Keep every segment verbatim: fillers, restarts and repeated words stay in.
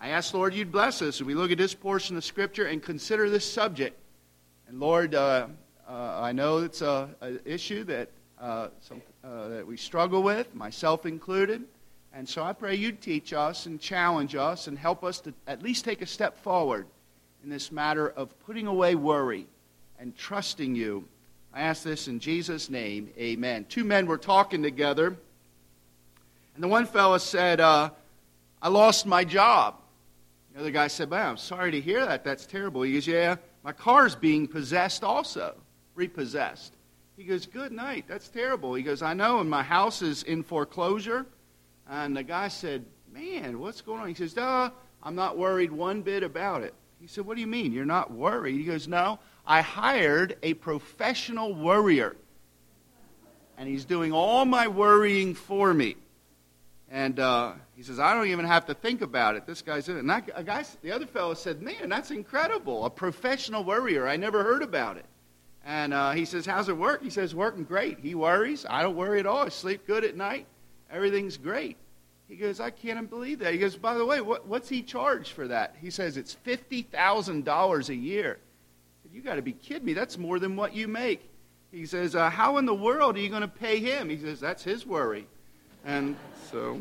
I ask, Lord, you'd bless us as we look at this portion of Scripture and consider this subject. And Lord, uh, uh, I know it's an issue that, uh, some, uh, that we struggle with, myself included. And so I pray you'd teach us and challenge us and help us to at least take a step forward in this matter of putting away worry and trusting you. I ask this in Jesus' name, amen. Two men were talking together, and the one fellow said, uh, I lost my job. The other guy said, well, I'm sorry to hear that. That's terrible. He goes, yeah, my car's being possessed also, repossessed. He goes, good night. That's terrible. He goes, I know, and my house is in foreclosure. And the guy said, man, what's going on? He says, duh, I'm not worried one bit about it. He said, what do you mean? You're not worried? He goes, no, I hired a professional worrier. And he's doing all my worrying for me. And uh, he says, I don't even have to think about it. This guy's in it. And that, a guy, the other fellow said, man, that's incredible. A professional worrier. I never heard about it. And uh, he says, how's it work? He says, working great. He worries. I don't worry at all. I sleep good at night. Everything's great. He goes, I can't believe that. He goes, by the way, what, what's he charge for that? He says, it's fifty thousand dollars a year. I said, you got to be kidding me. That's more than what you make. He says, uh, how in the world are you going to pay him? He says, that's his worry. And so,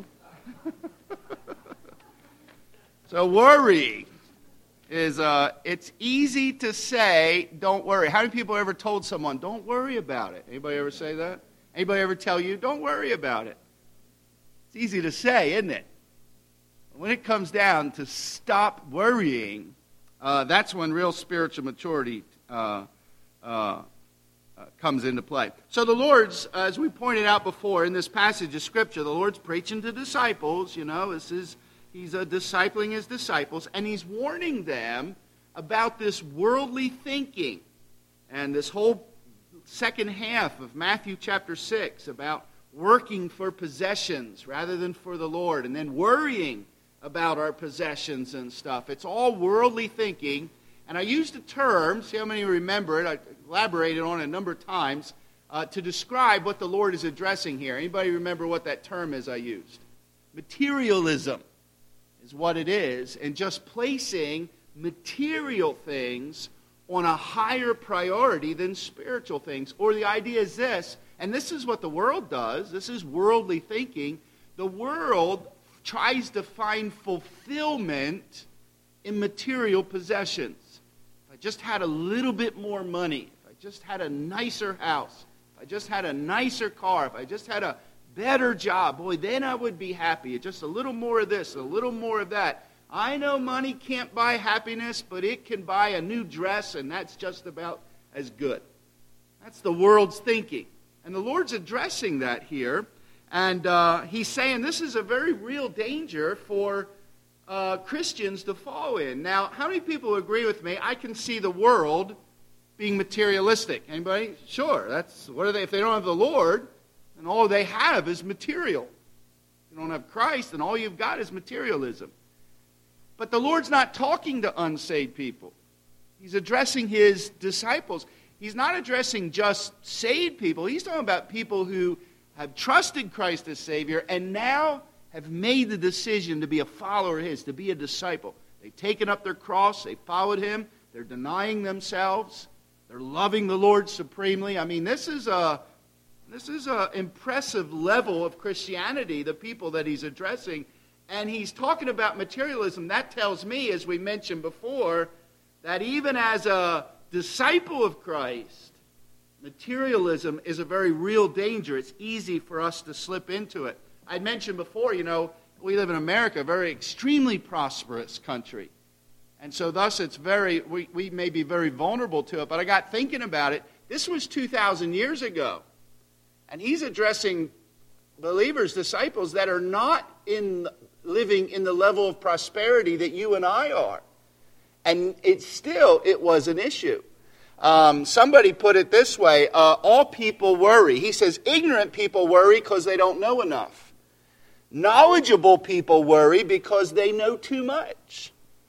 so worry is, uh, it's easy to say, don't worry. How many people ever told someone, don't worry about it? Anybody ever say that? Anybody ever tell you, don't worry about it? It's easy to say, isn't it? When it comes down to stop worrying, uh, that's when real spiritual maturity uh, uh, uh, comes into play. So the Lord's, as we pointed out before in this passage of Scripture, the Lord's preaching to disciples, you know, this is, he's uh, discipling his disciples, and he's warning them about this worldly thinking. And this whole second half of Matthew chapter six about working for possessions rather than for the Lord, and then worrying about our possessions and stuff. It's all worldly thinking. And I used a term, see how many remember it, I elaborated on it a number of times, uh, to describe what the Lord is addressing here. Anybody remember what that term is I used? Materialism is what it is, and just placing material things on a higher priority than spiritual things. Or the idea is this, and this is what the world does, this is worldly thinking. The world tries to find fulfillment in material possessions. If I just had a little bit more money, if I just had a nicer house, if I just had a nicer car, if I just had a better job, boy, then I would be happy. Just a little more of this, a little more of that. I know money can't buy happiness, but it can buy a new dress, and that's just about as good. That's the world's thinking. And the Lord's addressing that here. And uh, he's saying this is a very real danger for uh, Christians to fall in. Now, how many people agree with me? I can see the world being materialistic. Anybody? Sure. That's what are they? If they don't have the Lord, then all they have is material. If you don't have Christ, then all you've got is materialism. But the Lord's not talking to unsaved people. He's addressing his disciples. He's not addressing just saved people. He's talking about people who have trusted Christ as Savior and now have made the decision to be a follower of his, to be a disciple. They've taken up their cross. They've followed him. They're denying themselves. They're loving the Lord supremely. I mean, this is a this is an impressive level of Christianity, the people that he's addressing. And he's talking about materialism. That tells me, as we mentioned before, that even as a disciple of Christ, materialism is a very real danger. It's easy for us to slip into it. I mentioned before, you know, we live in America, a very extremely prosperous country. And so thus it's very, we, we may be very vulnerable to it. But I got thinking about it. This was two thousand years ago. And he's addressing believers, disciples that are not in living in the level of prosperity that you and I are. And it still, it was an issue. Um, somebody put it this way, uh, all people worry. He says ignorant people worry because they don't know enough. Knowledgeable people worry because they know too much.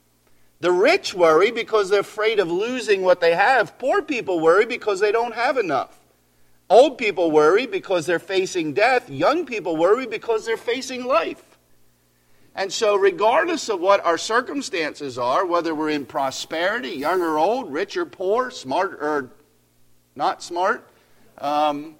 The rich worry because they're afraid of losing what they have. Poor people worry because they don't have enough. Old people worry because they're facing death. Young people worry because they're facing life. And so regardless of what our circumstances are, whether we're in prosperity, young or old, rich or poor, smart or not smart, um,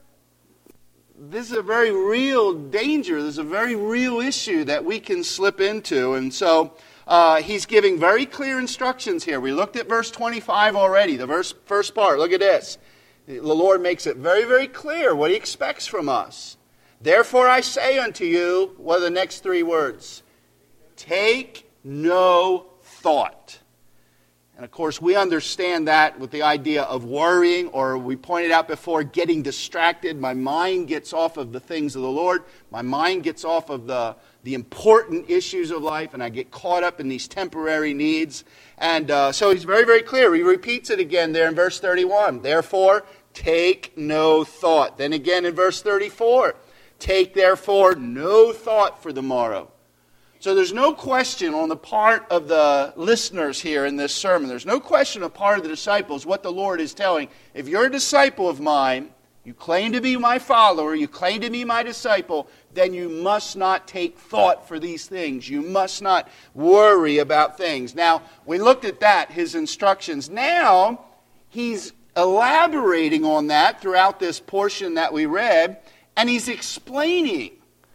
this is a very real danger. This is a very real issue that we can slip into. And so uh, he's giving very clear instructions here. We looked at verse twenty-five already, the verse, first part. Look at this. The Lord makes it very, very clear what he expects from us. Therefore I say unto you, what are the next three words? Take no thought. And of course, we understand that with the idea of worrying, or we pointed out before, getting distracted. My mind gets off of the things of the Lord. My mind gets off of the, the important issues of life, and I get caught up in these temporary needs. And uh, so he's very, very clear. He repeats it again there in verse thirty-one. Therefore, take no thought. Then again in verse thirty-four. Take therefore no thought for the morrow. So there's no question on the part of the listeners here in this sermon. There's no question on the part of the disciples what the Lord is telling. If you're a disciple of mine, you claim to be my follower, you claim to be my disciple, then you must not take thought for these things. You must not worry about things. Now, we looked at that, his instructions. Now, he's elaborating on that throughout this portion that we read, and he's explaining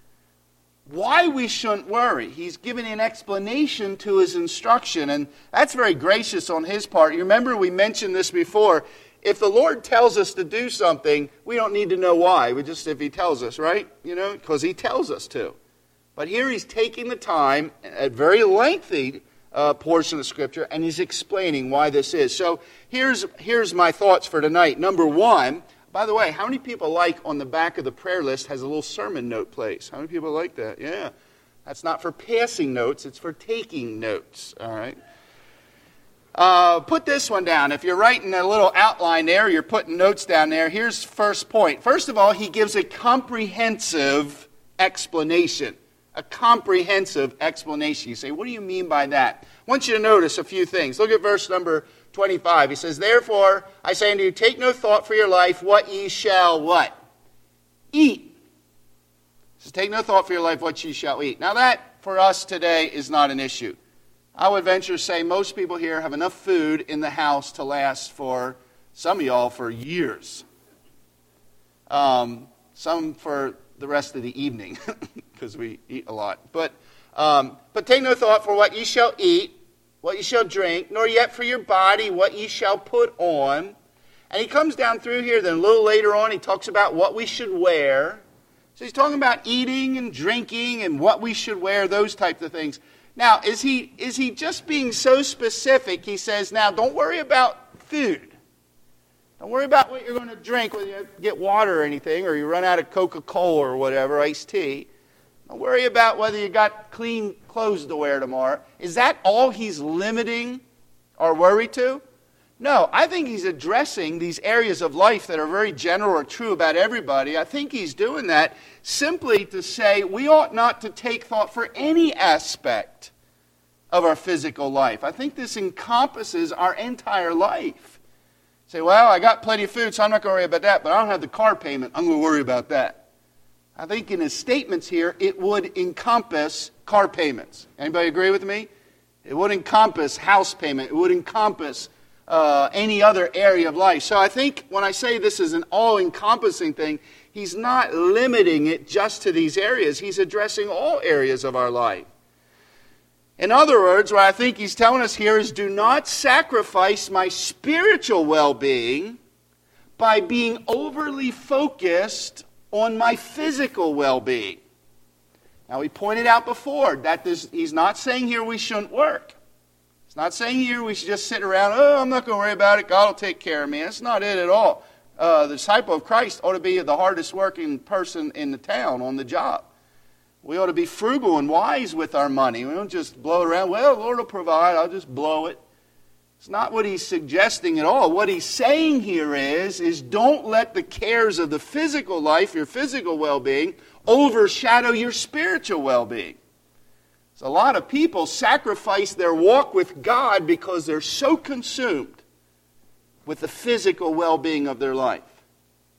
why we shouldn't worry. He's giving an explanation to his instruction, and that's very gracious on his part. You remember we mentioned this before. If the Lord tells us to do something, we don't need to know why. We just, if he tells us, right? You know, because he tells us to. But here he's taking the time, a very lengthy uh, portion of Scripture, and he's explaining why this is. So here's, here's my thoughts for tonight. Number one, by the way, how many people like on the back of the prayer list has a little sermon note place? How many people like that? Yeah. That's not for passing notes. It's for taking notes. All right. Uh, put this one down. If you're writing a little outline there, you're putting notes down there. Here's first point. First of all, he gives a comprehensive explanation. A comprehensive explanation. You say, what do you mean by that? I want you to notice a few things. Look at verse number twenty-five. He says, therefore, I say unto you, take no thought for your life, what ye shall what? Eat. He says, take no thought for your life, what ye shall eat. Now that, for us today, is not an issue. I would venture to say most people here have enough food in the house to last for, some of y'all, for years. Um, some for the rest of the evening, because we eat a lot. But, um, but take no thought for what ye shall eat, what ye shall drink, nor yet for your body what ye shall put on. And he comes down through here, then a little later on he talks about what we should wear. So he's talking about eating and drinking and what we should wear, those types of things. Now, is he is he just being so specific? He says, now don't worry about food. Don't worry about what you're going to drink, whether you get water or anything, or you run out of Coca-Cola or whatever, iced tea. Don't worry about whether you got clean clothes to wear tomorrow. Is that all he's limiting our worry to? No, I think he's addressing these areas of life that are very general or true about everybody. I think he's doing that simply to say we ought not to take thought for any aspect of our physical life. I think this encompasses our entire life. Say, well, I got plenty of food, so I'm not going to worry about that, but I don't have the car payment. I'm going to worry about that. I think in his statements here, it would encompass car payments. Anybody agree with me? It would encompass house payment. It would encompass uh, any other area of life. So I think when I say this is an all-encompassing thing, he's not limiting it just to these areas. He's addressing all areas of our life. In other words, what I think he's telling us here is do not sacrifice my spiritual well-being by being overly focused on my physical well-being. Now, we pointed out before that this, he's not saying here we shouldn't work. He's not saying here we should just sit around, oh, I'm not going to worry about it, God will take care of me. That's not it at all. Uh, the disciple of Christ ought to be the hardest working person in the town on the job. We ought to be frugal and wise with our money. We don't just blow it around, well, the Lord will provide, I'll just blow it. It's not what he's suggesting at all. What he's saying here is, is don't let the cares of the physical life, your physical well-being, overshadow your spiritual well-being. So a lot of people sacrifice their walk with God because they're so consumed with the physical well-being of their life.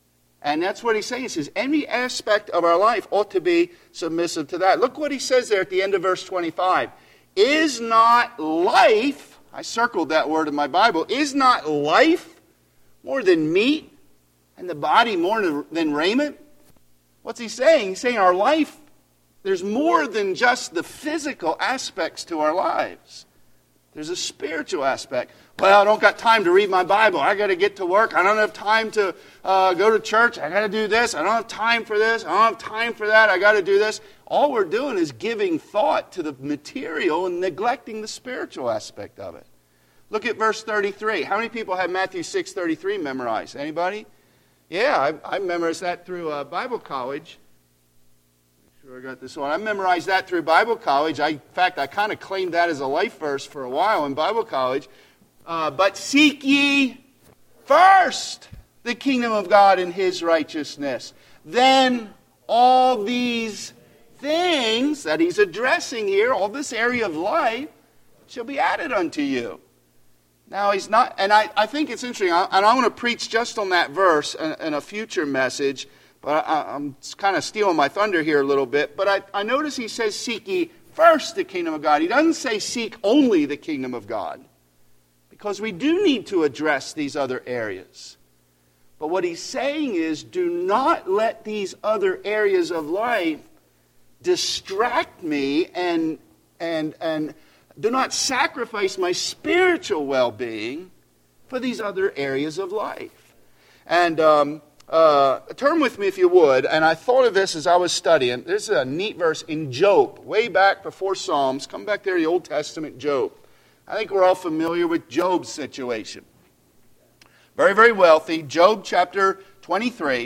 And that's what he's saying. He says, any aspect of our life ought to be submissive to that. Look what he says there at the end of verse twenty-five. Is not life, I circled that word in my Bible, is not life more than meat, and the body more than raiment? What's he saying? He's saying our life, there's more than just the physical aspects to our lives. There's a spiritual aspect. Well, I don't got time to read my Bible. I got to get to work. I don't have time to uh, go to church. I got to do this. I don't have time for this. I don't have time for that. I got to do this. All we're doing is giving thought to the material and neglecting the spiritual aspect of it. Look at verse thirty-three. How many people have Matthew six thirty-three memorized? Anybody? Yeah, I, I memorized that through uh, Bible college. Make sure I got this one. I memorized that through Bible college. I, in fact, I kind of claimed that as a life verse for a while in Bible college. Uh, but seek ye first the kingdom of God and his righteousness. Then all these things that he's addressing here, all this area of life, shall be added unto you. Now he's not, and I, I think it's interesting, I, and I want to preach just on that verse in, in a future message, but I, I'm kind of stealing my thunder here a little bit. But I, I notice he says, seek ye first the kingdom of God. He doesn't say seek only the kingdom of God. Because we do need to address these other areas. But what he's saying is, do not let these other areas of life distract me and, and, and do not sacrifice my spiritual well-being for these other areas of life. And um, uh, turn with me if you would, and I thought of this as I was studying. This is a neat verse in Job, way back before Psalms. Come back there to the Old Testament, Job. I think we're all familiar with Job's situation. Very, very wealthy. Job chapter twenty-three.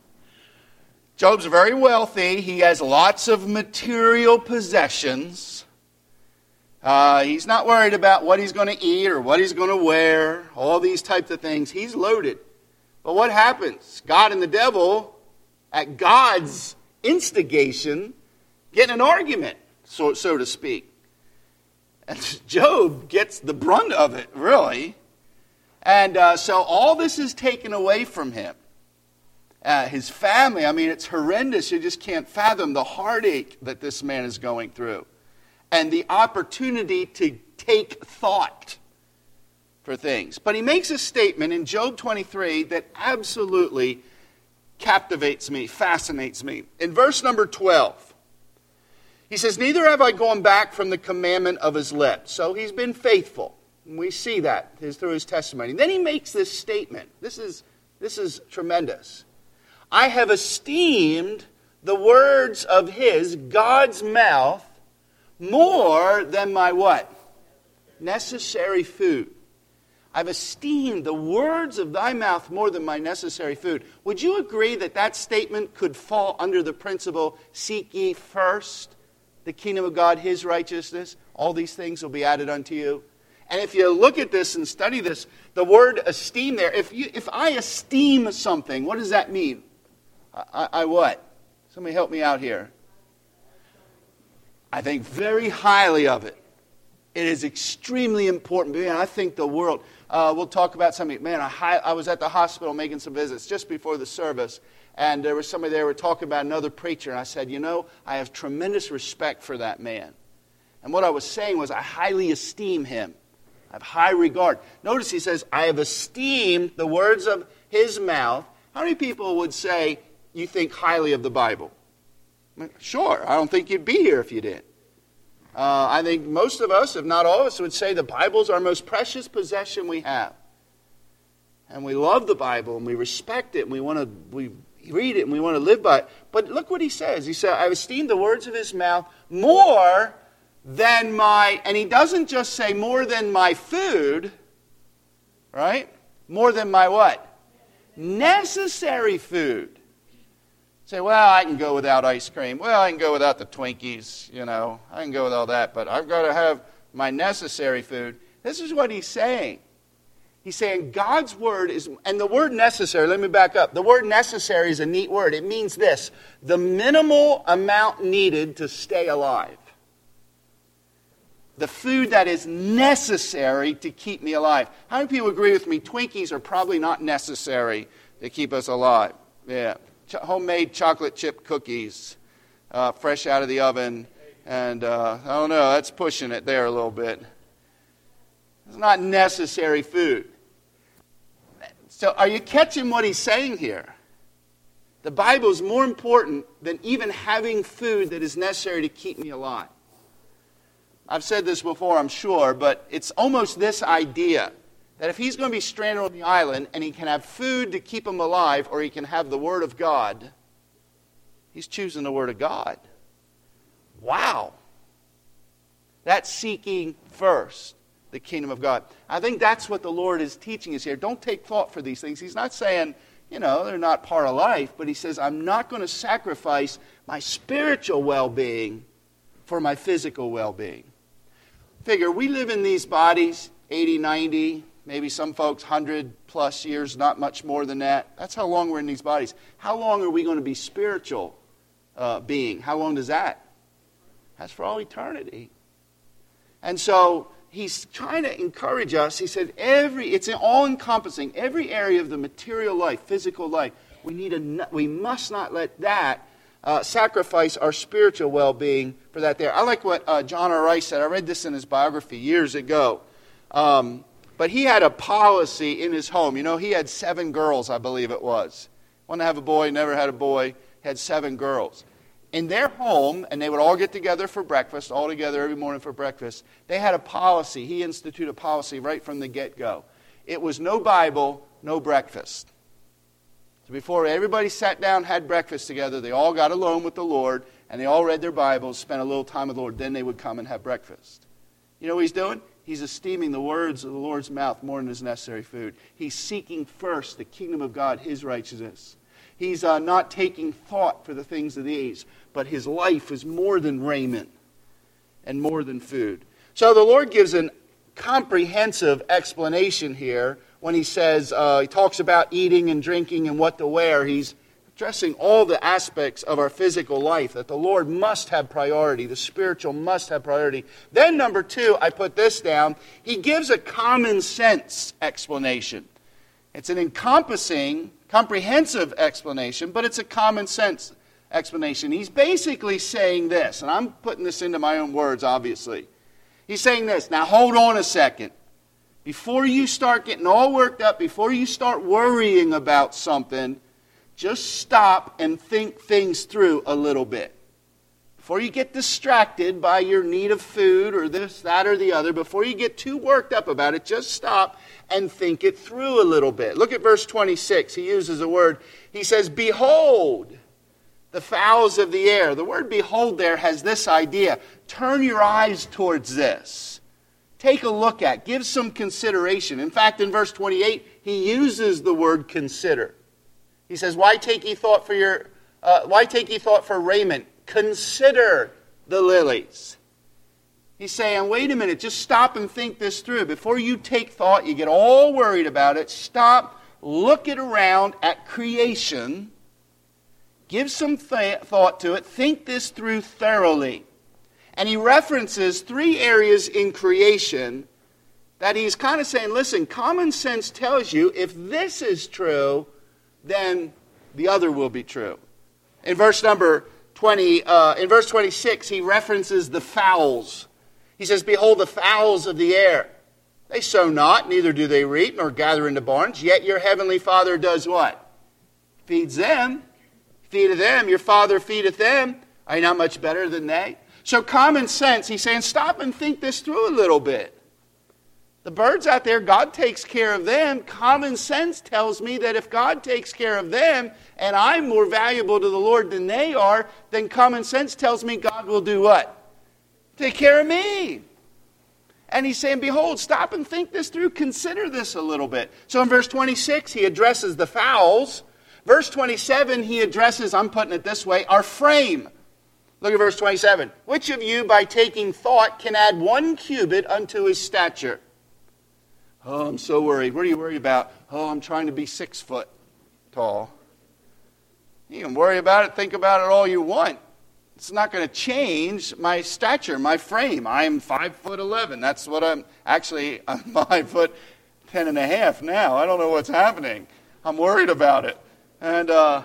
Job's very wealthy. He has lots of material possessions. Uh, he's not worried about what he's going to eat or what he's going to wear, all these types of things. He's loaded. But what happens? God and the devil, at God's instigation, get in an argument, so, so to speak. And Job gets the brunt of it, really. And uh, so all this is taken away from him. Uh, his family, I mean, it's horrendous. You just can't fathom the heartache that this man is going through. And the opportunity to take thought for things. But he makes a statement in Job twenty-three that absolutely captivates me, fascinates me. In verse number twelve. He says, neither have I gone back from the commandment of his lips. So he's been faithful. And we see that through his testimony. Then he makes this statement. This is, this is tremendous. I have esteemed the words of his, God's mouth, more than my what? Necessary food. I've esteemed the words of thy mouth more than my necessary food. Would you agree that that statement could fall under the principle, seek ye first the kingdom of God, his righteousness? All these things will be added unto you. And if you look at this and study this, the word esteem there, if you, if I esteem something, what does that mean? I, I, I what? Somebody help me out here. I think very highly of it. It is extremely important. Man, I think the world, uh, we'll talk about something. Man, I, I was at the hospital making some visits just before the service. And there was somebody there who were talking about another preacher. And I said, you know, I have tremendous respect for that man. And what I was saying was I highly esteem him. I have high regard. Notice he says, I have esteemed the words of his mouth. How many people would say you think highly of the Bible? I mean, sure, I don't think you'd be here if you did. Uh, I think most of us, if not all of us, would say the Bible is our most precious possession we have. And we love the Bible, and we respect it, and we want to we read it, and we want to live by it. But look what he says. He said, I've esteemed the words of his mouth more than my, and he doesn't just say more than my food, right? More than my what? Necessary food. Say, well, I can go without ice cream. Well, I can go without the Twinkies, you know. I can go with all that, but I've got to have my necessary food. This is what he's saying. He's saying God's word is, and the word necessary, let me back up. The word necessary is a neat word. It means this, the minimal amount needed to stay alive. The food that is necessary to keep me alive. How many people agree with me? Twinkies are probably not necessary to keep us alive. Yeah, Ch- homemade chocolate chip cookies, uh, fresh out of the oven. And uh, I don't know, that's pushing it there a little bit. It's not necessary food. So are you catching what he's saying here? The Bible is more important than even having food that is necessary to keep me alive. I've said this before, I'm sure, but it's almost this idea that if he's going to be stranded on the island and he can have food to keep him alive or he can have the Word of God, he's choosing the Word of God. Wow. That's seeking first the kingdom of God. I think that's what the Lord is teaching us here. Don't take thought for these things. He's not saying, you know, they're not part of life, but he says, I'm not going to sacrifice my spiritual well-being for my physical well-being. Figure, we live in these bodies, eighty, ninety, maybe some folks one hundred plus years, not much more than that. That's how long we're in these bodies. How long are we going to be spiritual uh, being? How long does that? That's for all eternity. And so he's trying to encourage us. He said, every it's all-encompassing. Every area of the material life, physical life, we need a, we must not let that uh, sacrifice our spiritual well-being for that there. I like what uh, John R. Rice said. I read this in his biography years ago. Um, but he had a policy in his home. You know, he had seven girls, I believe it was. Wanted to have a boy, never had a boy, had seven girls. In their home, and they would all get together for breakfast, all together every morning for breakfast, they had a policy. He instituted a policy right from the get-go. It was no Bible, no breakfast. So before everybody sat down, had breakfast together, they all got alone with the Lord, and they all read their Bibles, spent a little time with the Lord, then they would come and have breakfast. You know what he's doing? He's esteeming the words of the Lord's mouth more than his necessary food. He's seeking first the kingdom of God, his righteousness. He's uh, not taking thought for the things of these, but his life is more than raiment and more than food. So the Lord gives a comprehensive explanation here when he says, uh, he talks about eating and drinking and what to wear. He's addressing all the aspects of our physical life, that the Lord must have priority, the spiritual must have priority. Then number two, I put this down, he gives a common sense explanation. It's an encompassing, comprehensive explanation, but it's a common sense explanation. He's basically saying this, and I'm putting this into my own words, obviously. He's saying this, now hold on a second. Before you start getting all worked up, before you start worrying about something, just stop and think things through a little bit. Before you get distracted by your need of food or this, that, or the other, before you get too worked up about it, just stop and think it through a little bit. Look at verse twenty-six. He uses a word. He says, behold the fowls of the air. The word behold there has this idea. Turn your eyes towards this. Take a look at, give some consideration. In fact, in verse twenty-eight, he uses the word consider. He says, why take ye thought for your, uh, why take ye thought for raiment? Consider the lilies. He's saying, wait a minute, just stop and think this through. Before you take thought, you get all worried about it, stop, look it around at creation, give some th- thought to it, think this through thoroughly. And he references three areas in creation that he's kind of saying, listen, common sense tells you if this is true, then the other will be true. In verse number twenty, uh, in verse twenty-six, he references the fowls. He says, behold the fowls of the air. They sow not, neither do they reap, nor gather into barns, yet your heavenly Father does what? Feeds them. Feedeth them. Your Father feedeth them. Are you not much better than they? So common sense, he's saying, stop and think this through a little bit. The birds out there, God takes care of them. Common sense tells me that if God takes care of them, and I'm more valuable to the Lord than they are, then common sense tells me God will do what? Take care of me. And he's saying, behold, stop and think this through. Consider this a little bit. So in verse twenty-six, he addresses the fowls. Verse twenty-seven, he addresses, I'm putting it this way, our frame. Look at verse twenty-seven. Which of you, by taking thought, can add one cubit unto his stature? Oh, I'm so worried. What are you worried about? Oh, I'm trying to be six foot tall. You can worry about it, think about it all you want. It's not going to change my stature, my frame. I'm five foot eleven. That's what I'm, actually, I'm five foot ten and a half now. I don't know what's happening. I'm worried about it. And uh,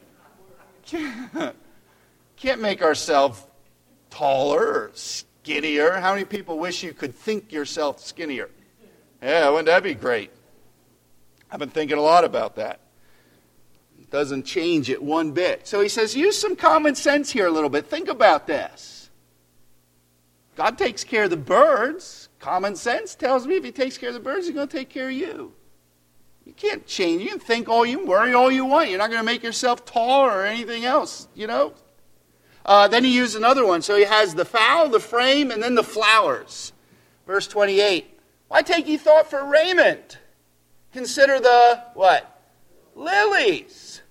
can't, can't make ourselves taller or skinnier. How many people wish you could think yourself skinnier? Yeah, wouldn't that be great? I've been thinking a lot about that. It doesn't change it one bit. So he says, use some common sense here a little bit. Think about this. God takes care of the birds. Common sense tells me if he takes care of the birds, he's going to take care of you. You can't change. You can think all you worry all you want. You're not going to make yourself taller or anything else, you know. Uh, then he used another one. So he has the fowl, the frame, and then the flowers. Verse twenty-eight. Why take ye thought for raiment? Consider the, what? Lilies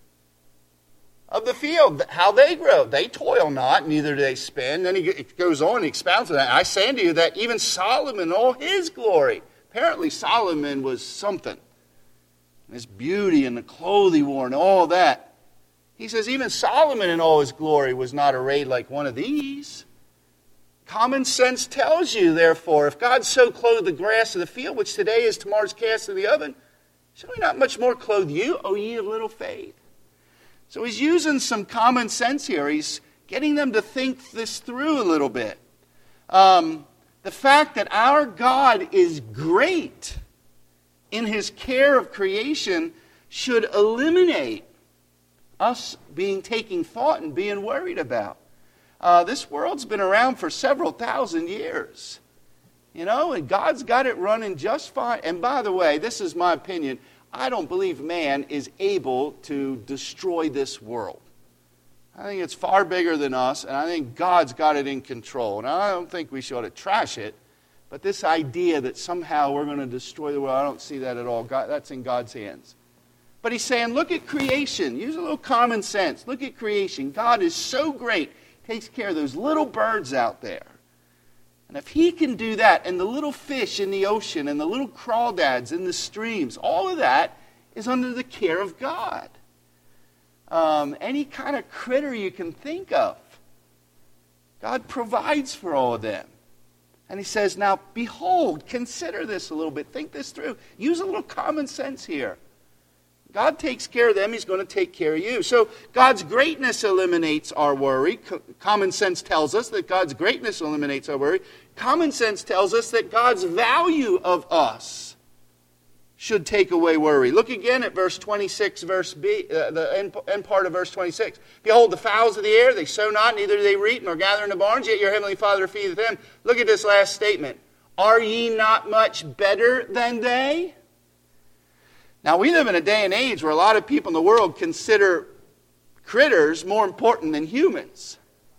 of the field, how they grow. They toil not, neither do they spin. Then he goes on and expounds on that. I say unto you that even Solomon, all his glory. Apparently Solomon was something. His beauty and the clothes he wore and all that. He says even Solomon in all his glory was not arrayed like one of these. Common sense tells you, therefore, if God so clothed the grass of the field, which today is tomorrow's cast in the oven, shall he not much more clothe you, O ye of little faith? So he's using some common sense here. He's getting them to think this through a little bit. Um, the fact that our God is great in his care of creation should eliminate us being taking thought and being worried about. Uh, this world's been around for several thousand years. You know, and God's got it running just fine. And by the way, this is my opinion. I don't believe man is able to destroy this world. I think it's far bigger than us, and I think God's got it in control. Now, I don't think we should trash it, but this idea that somehow we're going to destroy the world, I don't see that at all. God, that's in God's hands. But he's saying, look at creation. Use a little common sense. Look at creation. God is so great. He takes care of those little birds out there. And if he can do that, and the little fish in the ocean, and the little crawdads in the streams, all of that is under the care of God. Um, any kind of critter you can think of, God provides for all of them. And he says, now, behold, consider this a little bit. Think this through. Use a little common sense here. God takes care of them. He's going to take care of you. So God's greatness eliminates our worry. Co- common sense tells us that God's greatness eliminates our worry. Common sense tells us that God's value of us should take away worry. Look again at verse twenty-six, verse B, uh, the end, end part of verse twenty-six. Behold, the fowls of the air, they sow not, neither do they reap, nor gather in the barns, yet your heavenly Father feedeth them. Look at this last statement. Are ye not much better than they? Now, we live in a day and age where a lot of people in the world consider critters more important than humans.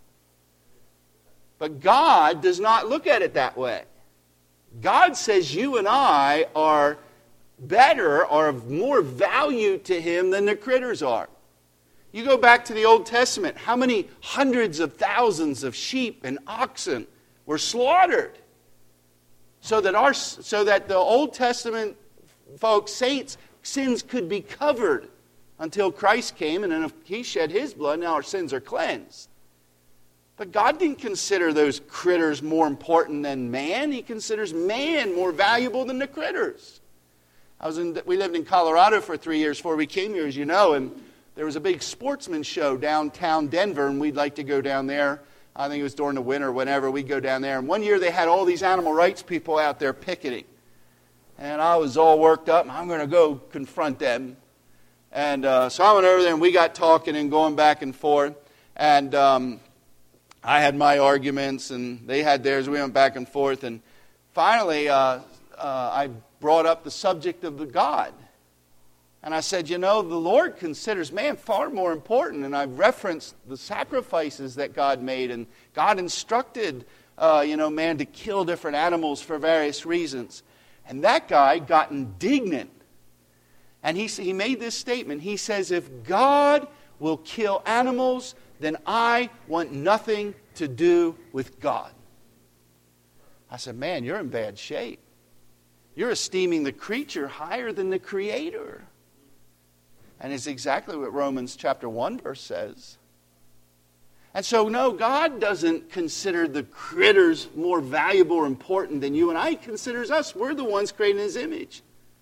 But God does not look at it that way. God says you and I are better, are of more value to him than the critters are. You go back to the Old Testament, how many hundreds of thousands of sheep and oxen were slaughtered so that our so that the Old Testament folks, saints, sins could be covered until Christ came, and then if he shed his blood, now our sins are cleansed. But God didn't consider those critters more important than man. He considers man more valuable than the critters. I was in, we lived in Colorado for three years before we came here, as you know, and there was a big sportsman show downtown Denver, and we'd like to go down there. I think it was during the winter or whenever. We'd go down there. And one year they had all these animal rights people out there picketing. And I was all worked up. I'm going to go confront them. And uh, so I went over there, and we got talking and going back and forth. And um, I had my arguments, and they had theirs. We went back and forth. And finally, uh, uh, I brought up the subject of the God. And I said, you know, the Lord considers man far more important. And I've referenced the sacrifices that God made. And God instructed, uh, you know, man to kill different animals for various reasons. And that guy got indignant. And he, he made this statement. He says, if God will kill animals, then I want nothing to do with God. I said, man, you're in bad shape. You're esteeming the creature higher than the Creator. And it's exactly what Romans chapter one verse says. And so, no, God doesn't consider the critters more valuable or important than you and I. He considers us. We're the ones created in his image.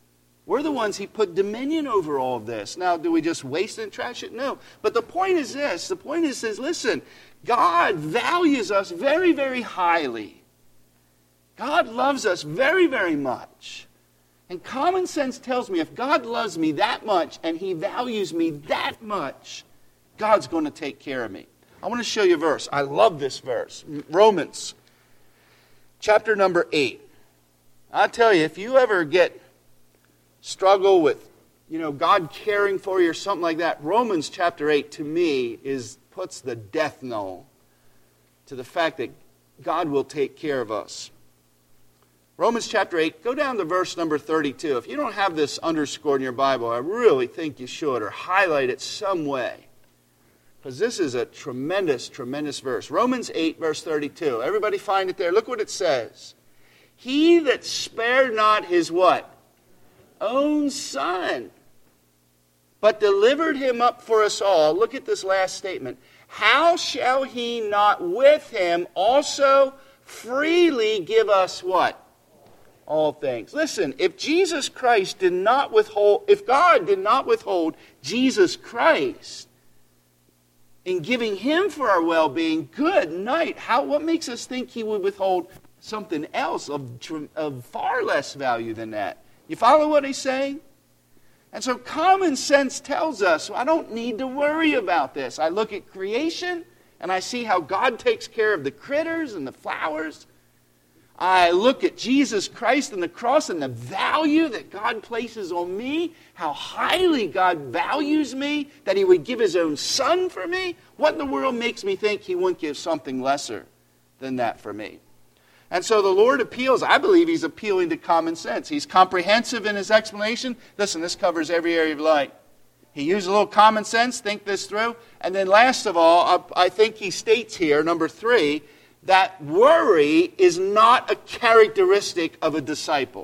We're the ones he put dominion over all of this. Now, do we just waste it and trash it? No. But the point is this. The point is this. Listen, God values us very, very highly. God loves us very, very much. And common sense tells me if God loves me that much and he values me that much, God's going to take care of me. I want to show you a verse. I love this verse. Romans, chapter number eight. I'll tell you, if you ever get struggle with, you know, God caring for you or something like that, Romans chapter eight to me is puts the death knell to the fact that God will take care of us. Romans chapter eight, go down to verse number thirty-two. If you don't have this underscored in your Bible, I really think you should, or highlight it some way. Because this is a tremendous, tremendous verse. Romans eight, verse thirty-two. Everybody find it there. Look what it says. He that spared not his what? Own son, but delivered him up for us all. Look at this last statement. How shall he not with him also freely give us what? All things. Listen, if Jesus Christ did not withhold, if God did not withhold Jesus Christ in giving him for our well-being, good night. How? What makes us think he would withhold something else of, of far less value than that? You follow what he's saying? And so common sense tells us, I don't need to worry about this. I look at creation, and I see how God takes care of the critters and the flowers. I look at Jesus Christ and the cross and the value that God places on me, how highly God values me, that he would give his own son for me. What in the world makes me think he wouldn't give something lesser than that for me? And so the Lord appeals. I believe he's appealing to common sense. He's comprehensive in his explanation. Listen, this covers every area of life. He used a little common sense, think this through. And then last of all, I think he states here, number three, that worry is not a characteristic of a disciple.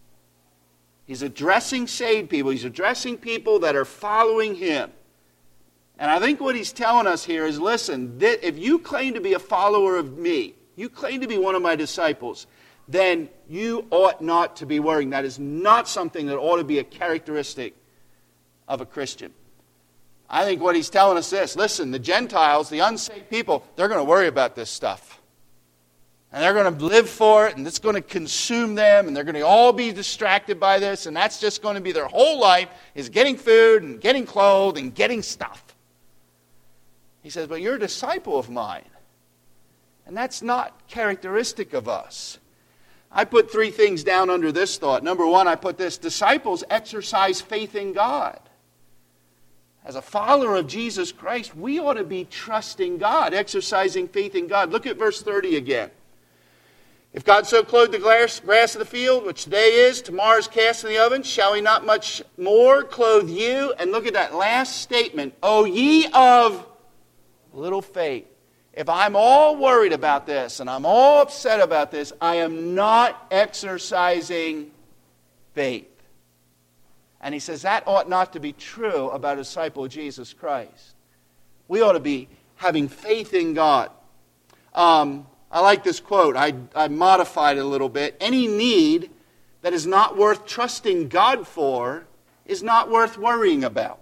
He's addressing saved people. He's addressing people that are following him. And I think what he's telling us here is, listen, that if you claim to be a follower of me, you claim to be one of my disciples, then you ought not to be worrying. That is not something that ought to be a characteristic of a Christian. I think what he's telling us this, listen, the Gentiles, the unsaved people, they're going to worry about this stuff. And they're going to live for it, and it's going to consume them, and they're going to all be distracted by this, and that's just going to be their whole life, is getting food, and getting clothed, and getting stuff. He says, but you're a disciple of mine. And that's not characteristic of us. I put three things down under this thought. Number one, I put this: disciples exercise faith in God. As a follower of Jesus Christ, we ought to be trusting God, exercising faith in God. Look at verse thirty again. If God so clothed the grass, grass of the field, which today is, tomorrow is cast in the oven, shall he not much more clothe you? And look at that last statement. O ye of little faith. If I'm all worried about this and I'm all upset about this, I am not exercising faith. And he says that ought not to be true about a disciple of Jesus Christ. We ought to be having faith in God. Um, I like this quote. I, I modified it a little bit. Any need that is not worth trusting God for is not worth worrying about.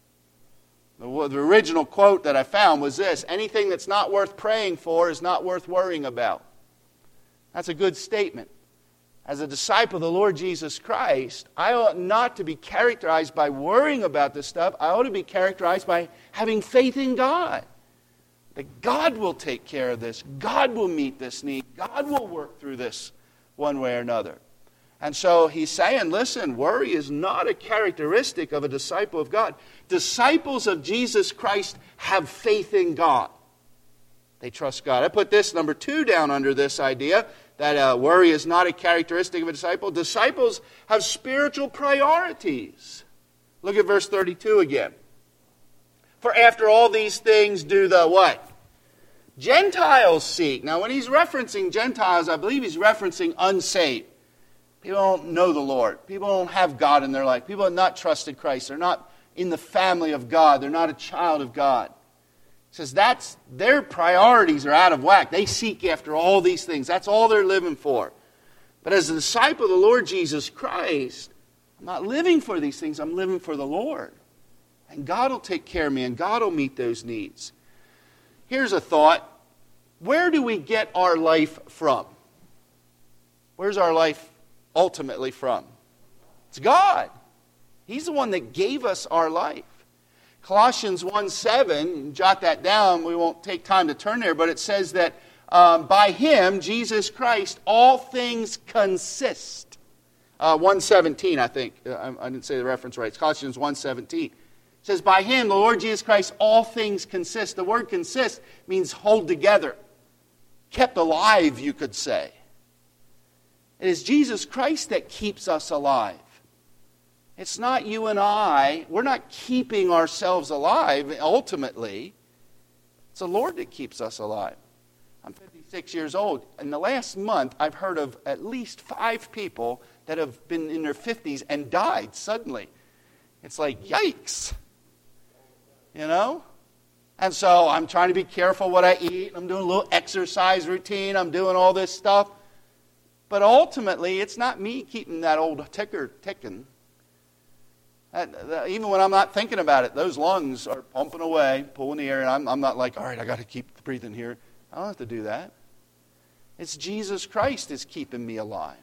The, the original quote that I found was this: anything that's not worth praying for is not worth worrying about. That's a good statement. As a disciple of the Lord Jesus Christ, I ought not to be characterized by worrying about this stuff. I ought to be characterized by having faith in God. That God will take care of this. God will meet this need. God will work through this one way or another. And so he's saying, listen, worry is not a characteristic of a disciple of God. Disciples of Jesus Christ have faith in God. They trust God. I put this, number two, down under this idea, that uh, worry is not a characteristic of a disciple. Disciples have spiritual priorities. Look at verse thirty-two again. For after all these things do the what? Gentiles seek. Now when he's referencing Gentiles, I believe he's referencing unsaved. People don't know the Lord. People don't have God in their life. People have not trusted Christ. They're not in the family of God. They're not a child of God. It says that's their priorities are out of whack. They seek after all these things. That's all they're living for. But as a disciple of the Lord Jesus Christ, I'm not living for these things. I'm living for the Lord. And God will take care of me, and God will meet those needs. Here's a thought. Where do we get our life from? Where's our life ultimately from? It's God. He's the one that gave us our life. Colossians one seven, jot that down. We won't take time to turn there, but it says that um, by Him, Jesus Christ, all things consist. Uh, one seventeen, I think. I, I didn't say the reference right. It's Colossians one seventeen. It says, by Him, the Lord Jesus Christ, all things consist. The word consist means hold together. Kept alive, you could say. It is Jesus Christ that keeps us alive. It's not you and I. We're not keeping ourselves alive, ultimately. It's the Lord that keeps us alive. I'm fifty-six years old. In the last month, I've heard of at least five people that have been in their fifties and died suddenly. It's like, yikes. You know? And so I'm trying to be careful what I eat. I'm doing a little exercise routine. I'm doing all this stuff. But ultimately, it's not me keeping that old ticker ticking. That, that, even when I'm not thinking about it, those lungs are pumping away, pulling the air, and I'm, I'm not like, all right, I got to keep breathing here. I don't have to do that. It's Jesus Christ is keeping me alive.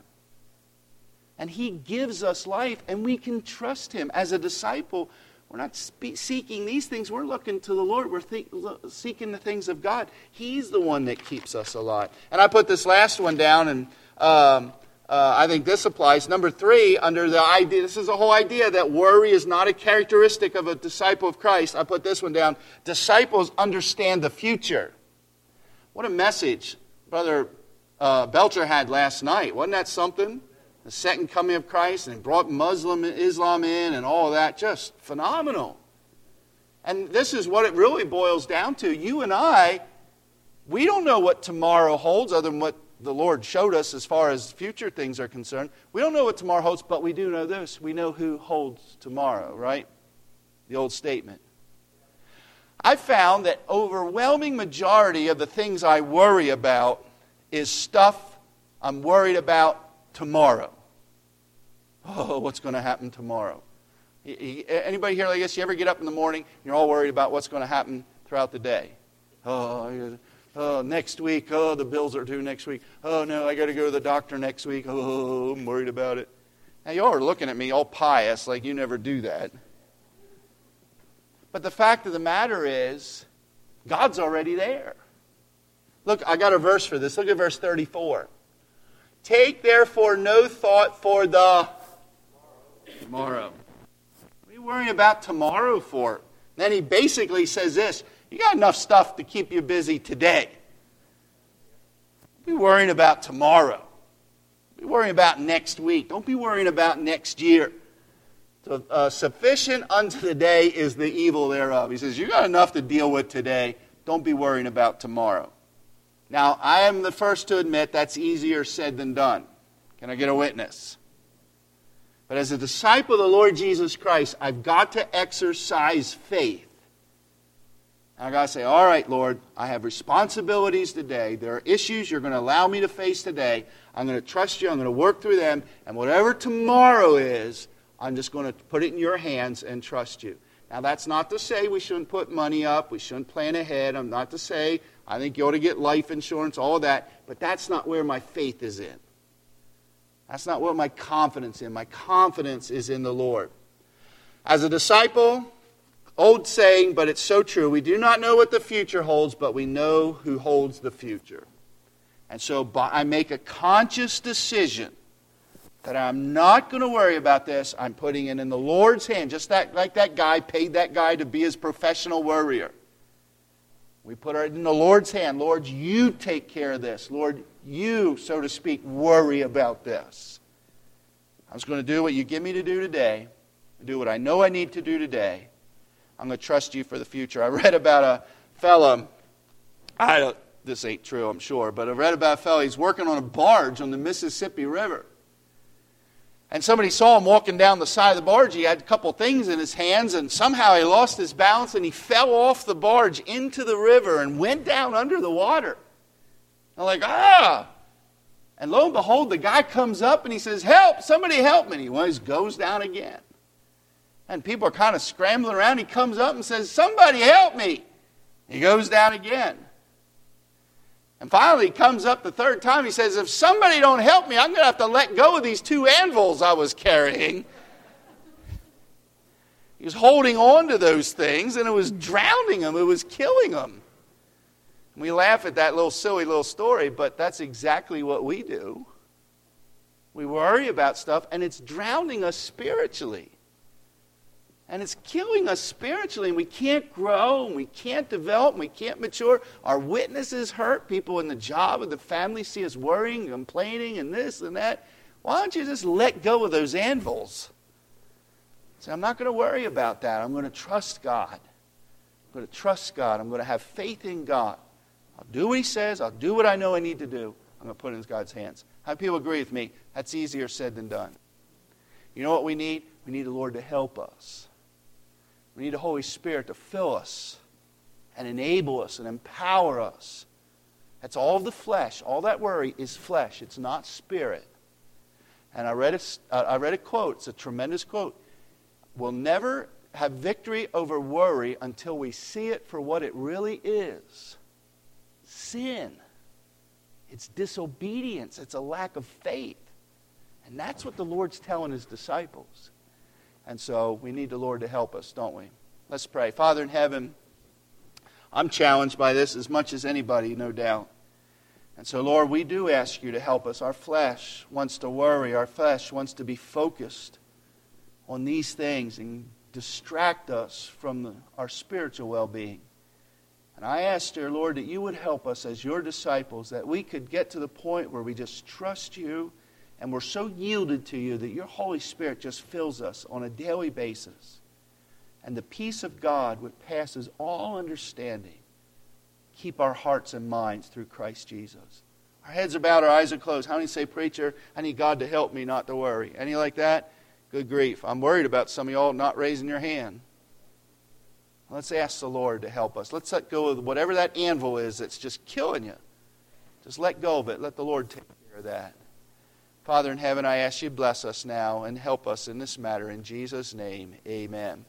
And He gives us life, and we can trust Him. As a disciple, we're not spe- seeking these things. We're looking to the Lord. We're th- seeking the things of God. He's the one that keeps us alive. And I put this last one down, and um, uh, I think this applies. Number three, under the idea, this is the whole idea that worry is not a characteristic of a disciple of Christ. I put this one down. Disciples understand the future. What a message Brother uh, Belcher had last night. Wasn't that something? The second coming of Christ, and brought Muslim Islam in and all of that. Just phenomenal. And this is what it really boils down to. You and I, we don't know what tomorrow holds other than what the Lord showed us as far as future things are concerned. We don't know what tomorrow holds, but we do know this. We know who holds tomorrow, right? The old statement. I found that overwhelming majority of the things I worry about is stuff I'm worried about tomorrow. Oh, what's going to happen tomorrow? Anybody here like this? You ever get up in the morning, you're all worried about what's going to happen throughout the day? Oh, oh, next week. Oh, the bills are due next week. Oh, no, I got to go to the doctor next week. Oh, I'm worried about it. Now, you all are looking at me all pious like you never do that. But the fact of the matter is, God's already there. Look, I got a verse for this. Look at verse thirty-four. Take therefore no thought for the tomorrow. What are you worrying about tomorrow for? Then he basically says this. You got enough stuff to keep you busy today. Don't be worrying about tomorrow. Don't be worrying about next week. Don't be worrying about next year. So, uh, sufficient unto the day is the evil thereof. He says, you got enough to deal with today. Don't be worrying about tomorrow. Now, I am the first to admit that's easier said than done. Can I get a witness? But as a disciple of the Lord Jesus Christ, I've got to exercise faith. And I've got to say, all right, Lord, I have responsibilities today. There are issues you're going to allow me to face today. I'm going to trust you. I'm going to work through them. And whatever tomorrow is, I'm just going to put it in your hands and trust you. Now, that's not to say we shouldn't put money up. We shouldn't plan ahead. I'm not to say I think you ought to get life insurance, all of that. But that's not where my faith is in. That's not what my confidence is in. My confidence is in the Lord. As a disciple, old saying, but it's so true. We do not know what the future holds, but we know who holds the future. And so I make a conscious decision that I'm not going to worry about this. I'm putting it in the Lord's hand. Just that, like that guy paid that guy to be his professional worrier. We put it in the Lord's hand. Lord, you take care of this. Lord, you, so to speak, worry about this. I'm just going to do what you give me to do today. Do what I know I need to do today. I'm going to trust you for the future. I read about a fella. I don't, this ain't true, I'm sure, but I read about a fella. He's working on a barge on the Mississippi River. And somebody saw him walking down the side of the barge. He had a couple things in his hands, and somehow he lost his balance, and he fell off the barge into the river and went down under the water. I'm like, ah! And lo and behold, the guy comes up and he says, help, somebody help me. And he always goes down again. And people are kind of scrambling around. He comes up and says, somebody help me. He goes down again. And finally he comes up the third time. He says, if somebody don't help me, I'm going to have to let go of these two anvils I was carrying. He was holding on to those things, and it was drowning him. It was killing him. We laugh at that little silly little story, but that's exactly what we do. We worry about stuff, and it's drowning us spiritually. And it's killing us spiritually, and we can't grow, and we can't develop, and we can't mature. Our witnesses hurt. People in the job, in the family see us worrying, complaining, and this and that. Why don't you just let go of those anvils? Say, I'm not going to worry about that. I'm going to trust God. I'm going to trust God. I'm going to have faith in God. I'll do what He says. I'll do what I know I need to do. I'm going to put it in God's hands. How many people agree with me? That's easier said than done. You know what we need? We need the Lord to help us. We need the Holy Spirit to fill us and enable us and empower us. That's all the flesh. All that worry is flesh. It's not spirit. And I read a, I read a quote. It's a tremendous quote. We'll never have victory over worry until we see it for what it really is. Sin. It's disobedience. It's a lack of faith. And that's what the Lord's telling His disciples. And so we need the Lord to help us, don't we? Let's pray. Father in heaven, I'm challenged by this as much as anybody, no doubt. And so, Lord, we do ask You to help us. Our flesh wants to worry. Our flesh wants to be focused on these things and distract us from the, our spiritual well-being. And I ask, dear Lord, that You would help us as Your disciples, that we could get to the point where we just trust You and we're so yielded to You that Your Holy Spirit just fills us on a daily basis. And the peace of God, which passes all understanding, keep our hearts and minds through Christ Jesus. Our heads are bowed, our eyes are closed. How many say, preacher, I need God to help me not to worry? Any like that? Good grief. I'm worried about some of y'all not raising your hand. Let's ask the Lord to help us. Let's let go of whatever that anvil is that's just killing you. Just let go of it. Let the Lord take care of that. Father in heaven, I ask You to bless us now and help us in this matter. In Jesus' name, amen.